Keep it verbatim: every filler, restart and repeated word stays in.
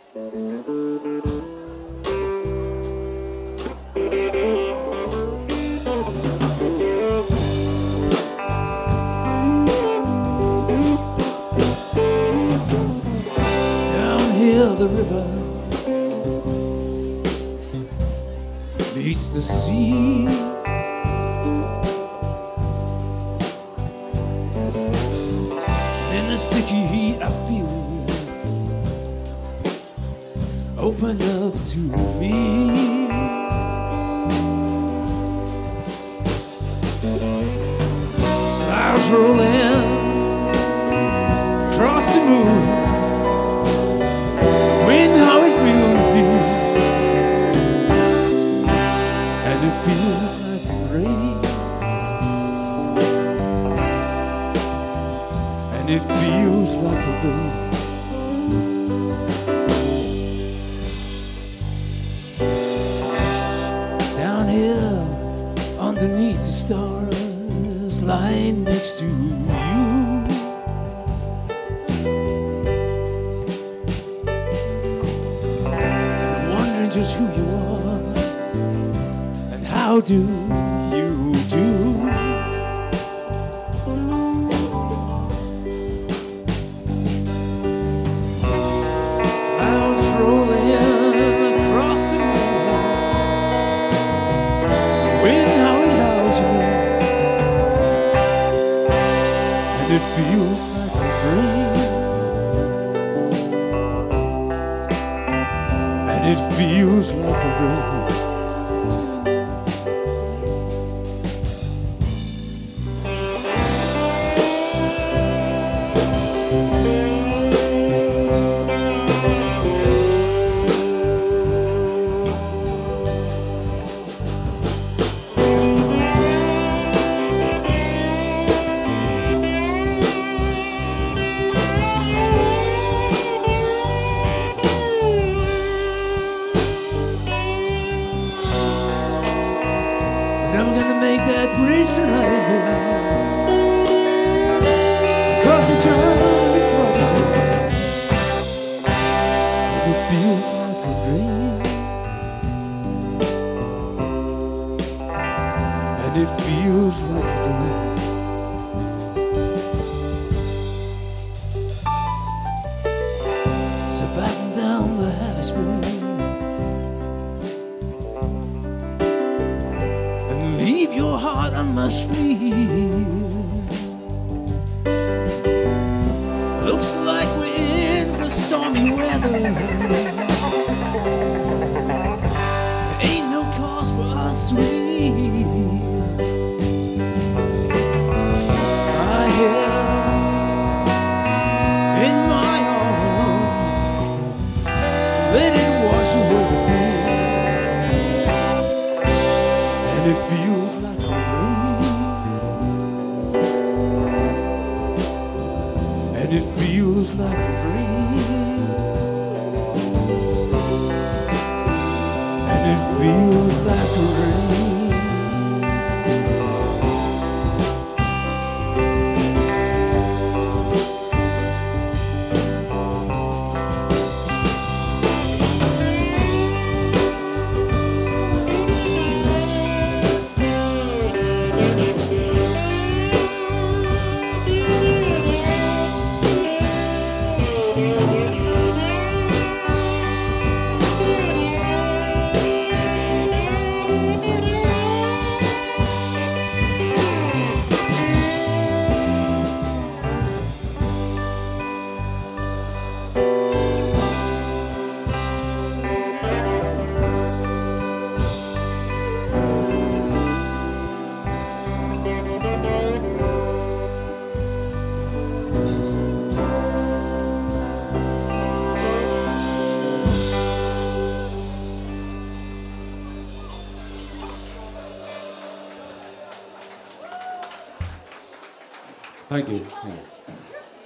The river meets the sea. In the sticky heat I feel open up to me. Clouds rolling across the moon. How it feels you, and it feels like rain, and it feels like a rain. Down here, underneath the stars, lying next to you. Just who you are and how do you do? Clouds rolling across the moon, the wind how it howls you know, and it feels like rain. It feels like a rain. Never gonna make that recent highway. Cross the sun, it crosses me. And it feels like a rain. And it feels like a rain. So batten down the hash broom. Leave your heart on my sleeve. Looks like we're in for stormy weather. There ain't no cause for us to leave. I hear in my arms, let it wash away the pain. And it feels like a rain, and it feels like a rain, and it feels like a rain. Thank you. Thank you.